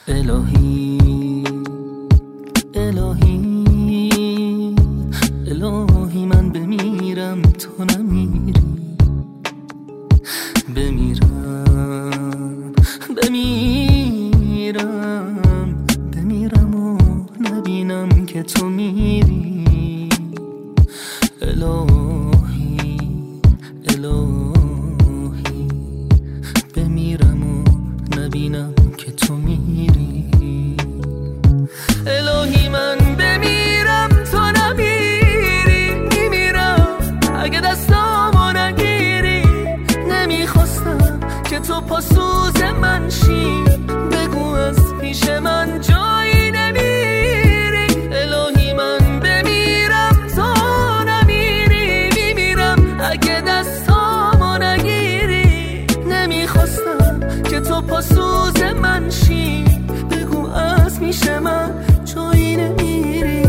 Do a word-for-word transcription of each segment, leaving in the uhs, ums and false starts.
الهی الهی الهی من بمیرم تو نمیری، بمیرم بمیرم بمیرم و نبینم که تو میری. الهی الهی بمیرم و نبینم که تو میری. الهی من بمیرم تو نمیری، میمیرم اگه دستامو نگیری. نمیخواستم که تو پاسوز من شی، بگو از پیش من جایی نمیری. الهی من بمیرم تو نمیری، میمیرم اگه دستامو نگیری. نمیخواستم که تو پاسوز من شی، بگو از پیش من جایی نمیری.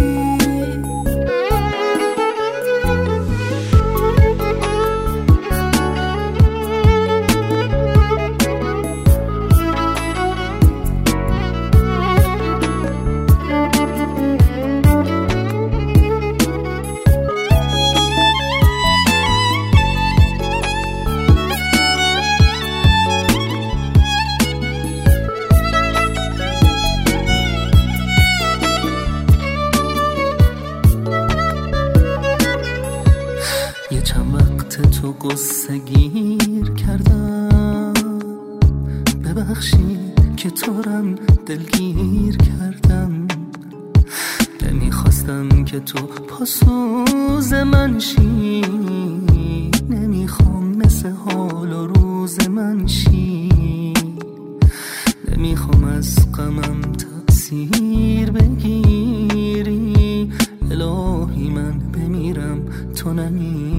یه چند وقت تو قصه گیر کردم، ببخشی که تو رم دلگیر کردم. نمیخواستم که تو پاسوز من شی، نمیخوام مثل حال و روز من شی. نمیخوام از غمم تأثیر بگیری. الهی من بمیرم تو نمیری.